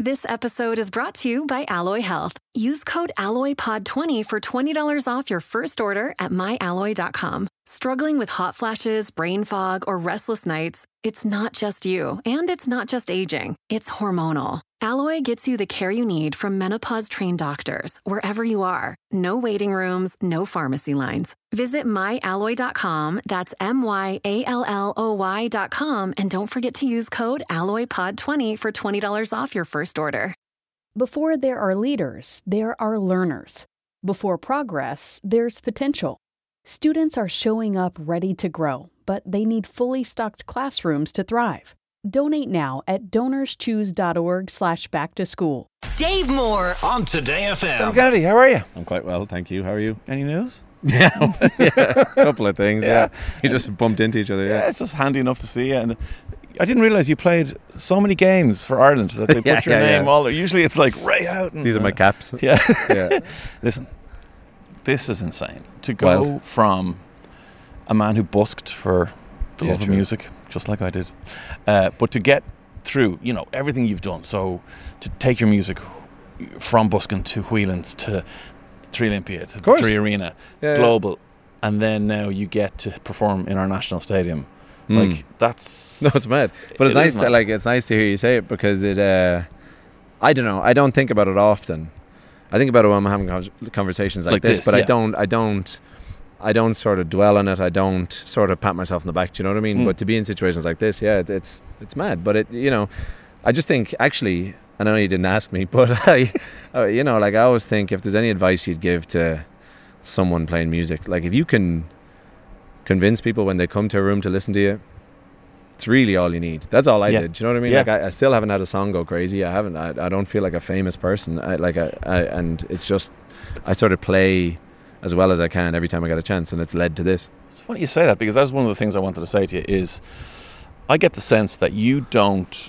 This episode is brought to you by Alloy Health. Use code ALLOYPOD20 for $20 off your first order at myalloy.com. Struggling with hot flashes, brain fog, or restless nights? It's not just you, and it's not just aging. It's hormonal. Alloy gets you the care you need from menopause-trained doctors, wherever you are. No waiting rooms, no pharmacy lines. Visit myalloy.com, that's MYALLOY.com, and don't forget to use code ALLOYPOD20 for $20 off your first order. Before there are leaders, there are learners. Before progress, there's potential. Students are showing up ready to grow, but they need fully stocked classrooms to thrive. Donate now at donorschoose.org/back-to-school. Dave Moore on Today FM. Sam Kennedy, how are you? I'm quite well, thank you. How are you? Any news? Yeah, a couple of things, yeah. You just bumped into each other, Yeah, it's just handy enough to see you. And I didn't realise you played so many games for Ireland that they put your name all there. Usually it's like Ray Houghton. These are my caps. Yeah. Yeah. Listen, this is insane. To go from a man who busked for the love of music, just like I did, but to get through, everything you've done. So to take your music from busking to Whelan's to Three Olympia to Three Arena, global, and then now you get to perform in our national stadium. Like that's it's mad, but it's nice. It's nice to hear you say it because it. I don't know. I don't think about it often. I think about it when I'm having conversations like this, but I don't sort of dwell on it. I don't sort of pat myself on the back. Do you know what I mean? But to be in situations like this, it's mad. But I just think actually. I know you didn't ask me, but I always think if there's any advice you'd give to someone playing music, like if you can convince people when they come to a room to listen to you, it's really all you need. That's all I did. Do you know what I mean? Like I still haven't had a song go crazy. I don't feel like a famous person. And it's just I sort of play as well as I can every time I get a chance, and it's led to this. It's funny you say that because that's one of the things I wanted to say to you is I get the sense that you don't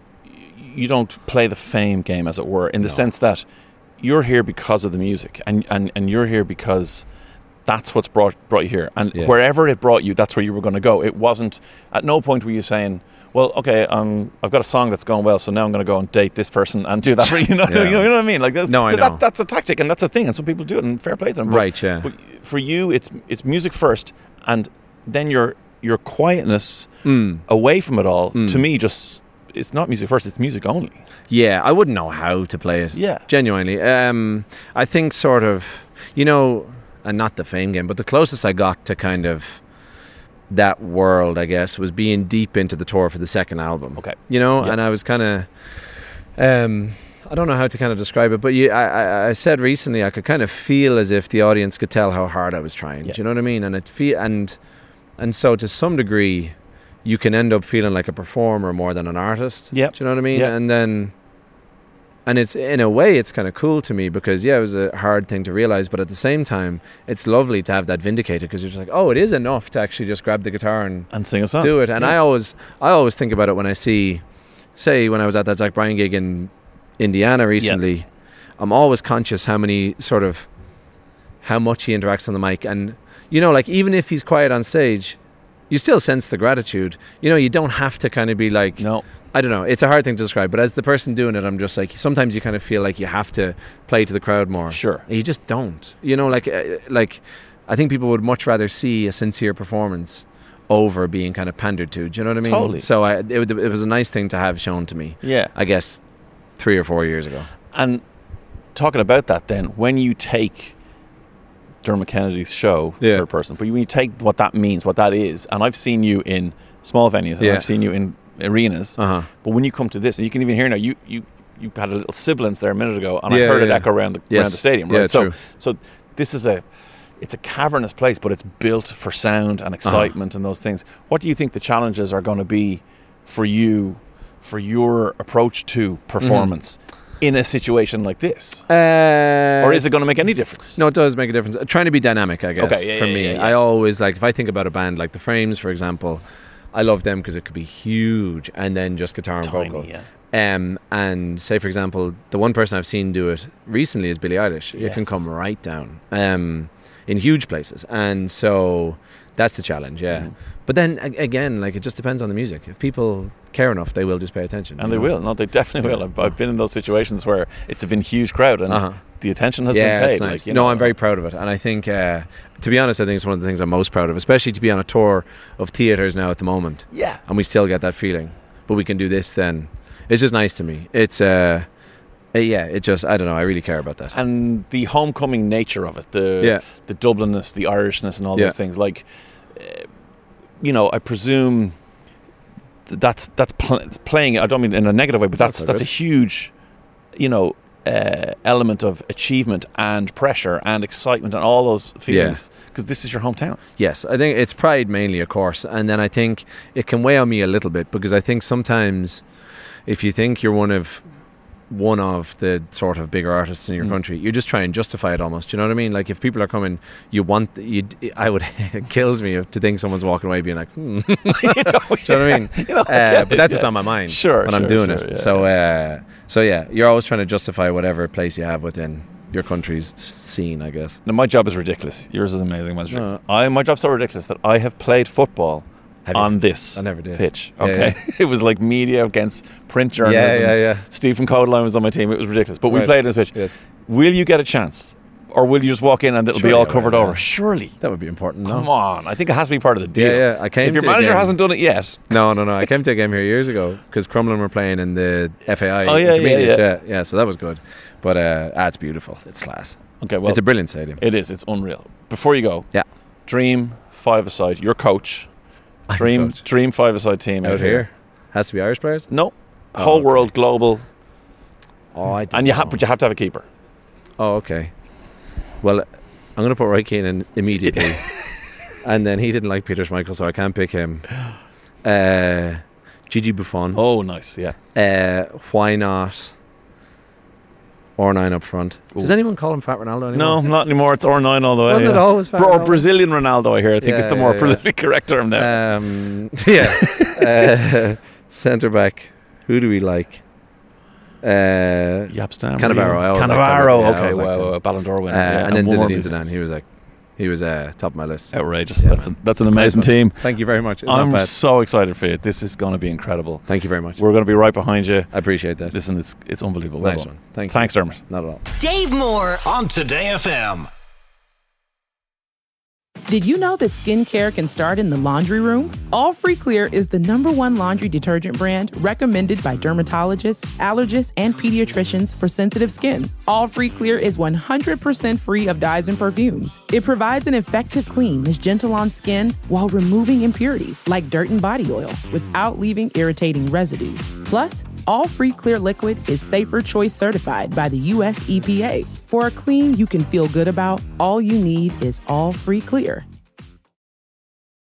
play the fame game, as it were, in the sense that you're here because of the music and you're here because that's what's brought you here, and wherever it brought you, that's where you were going to go. It wasn't, at no point were you saying, well, okay, I've got a song that's going well, so now I'm going to go and date this person and do that. You know what I mean? Like, I know. That's a tactic and that's a thing, and some people do it, and fair play to them. But for you, it's music first, and then your quietness away from it all, to me, just... It's not music first, it's music only. Yeah, I wouldn't know how to play it. Yeah. Genuinely. I think sort of, and not the fame game, but the closest I got to kind of that world, I guess, was being deep into the tour for the second album. Okay. And I was kind of, I don't know how to kind of describe it, but I said recently I could kind of feel as if the audience could tell how hard I was trying. Do you know what I mean? And so to some degree, you can end up feeling like a performer more than an artist. Yeah. Do you know what I mean? Yeah. And it's, in a way, it's kind of cool to me because, it was a hard thing to realize, but at the same time, it's lovely to have that vindicated because you're just like, oh, it is enough to actually just grab the guitar and sing a song. Do it. And I always think about it when I say when I was at that Zach Bryan gig in Indiana recently, I'm always conscious how much he interacts on the mic. And, even if he's quiet on stage, you still sense the gratitude. You don't have to kind of be like... No. I don't know. It's a hard thing to describe. But as the person doing it, I'm just like... Sometimes you kind of feel like you have to play to the crowd more. Sure. And you just don't. Like I think people would much rather see a sincere performance over being kind of pandered to. Do you know what I mean? Totally. So it was a nice thing to have shown to me. Yeah. I guess 3 or 4 years ago. And talking about that then, when you take... Dermot Kennedy's show, third person, but when you take what that means, what that is, and I've seen you in small venues, and I've seen you in arenas, but when you come to this, and you can even hear now, you had a little sibilance there a minute ago, and I heard it echo around the stadium, right? So this is it's a cavernous place, but it's built for sound and excitement and those things. What do you think the challenges are going to be for you, for your approach to performance? In a situation like this? Or is it going to make any difference? No, it does make a difference. Trying to be dynamic, I guess, for me. I always, if I think about a band like The Frames, for example, I love them because it could be huge and then just guitar and vocal. And say, for example, the one person I've seen do it recently is Billie Eilish. It can come right down. in huge places. And so that's the challenge, yeah. But then again, like, it just depends on the music. If people care enough, they will just pay attention. And they will. No, they definitely will. I've been in those situations where it's been a huge crowd and the attention has been paid. It's nice. Like, I'm very proud of it. And I think, to be honest, I think it's one of the things I'm most proud of, especially to be on a tour of theatres now at the moment. Yeah. And we still get that feeling. But we can do this then. It's just nice to me. It's, it just, I don't know, I really care about that. And the homecoming nature of it, the Dublinness, the Irishness and all those things, like, I presume that's playing, I don't mean in a negative way, but that's a huge, element of achievement and pressure and excitement and all those feelings, because this is your hometown. Yes, I think it's pride mainly, of course, and then I think it can weigh on me a little bit, because I think sometimes if you think you're one of the sort of bigger artists in your country, you just try and justify it almost. You know what I mean? Like, if people are coming, it kills me to think someone's walking away being like, you know what I mean? But that's what's on my mind when I'm doing it. Yeah. So you're always trying to justify whatever place you have within your country's scene, I guess. Now, my job is ridiculous. Yours is amazing. Mine's ridiculous. My job's so ridiculous that I have played football on this pitch. Okay. It was like media against print journalism. Stephen Codeline was on my team. It was ridiculous. But we played this pitch. Yes. Will you get a chance? Or will you just walk in and it'll be all covered over? Surely. That would be important. Come on. I think it has to be part of the deal. Yeah. If your manager hasn't done it yet. No. I came to a game here years ago because Crumlin were playing in the FAI intermediate. Yeah, so that was good. But it's beautiful. It's class. Okay, well, it's a brilliant stadium. It is. It's unreal. Before you go, dream five-a-side. Your coach. Dream five-a-side team out here. Has to be Irish players? No. Whole world, global. But you have to have a keeper. Oh, okay. Well, I'm going to put Roy Keane in immediately. And then he didn't like Peter Schmeichel, so I can't pick him. Gigi Buffon. Oh, nice, yeah. Why not R9 up front? Does anyone call him Fat Ronaldo anymore? No, not anymore. It's R9 all the way. Wasn't it always Fat Ronaldo? Or Brazilian Ronaldo, I hear. I think it's the more politically correct term now. Centre back. Who do we like? Jaap Stam. Cannavaro. Okay, wow, Ballon d'Or winner. And then Zinedine Zidane. He was top of my list. Outrageous. That's an amazing team. Thank you very much. I'm so excited for you. This is going to be incredible. Thank you very much. We're going to be right behind you. I appreciate that. Listen, it's unbelievable. Nice one. Thanks, Dermot. Not at all. Dave Moore on Today FM. Did you know that skincare can start in the laundry room? All Free Clear is the #1 laundry detergent brand recommended by dermatologists, allergists, and pediatricians for sensitive skin. All Free Clear is 100% free of dyes and perfumes. It provides an effective clean that's gentle on skin while removing impurities like dirt and body oil without leaving irritating residues. Plus, All Free Clear Liquid is Safer Choice certified by the U.S. EPA. For a clean you can feel good about, all you need is All Free Clear.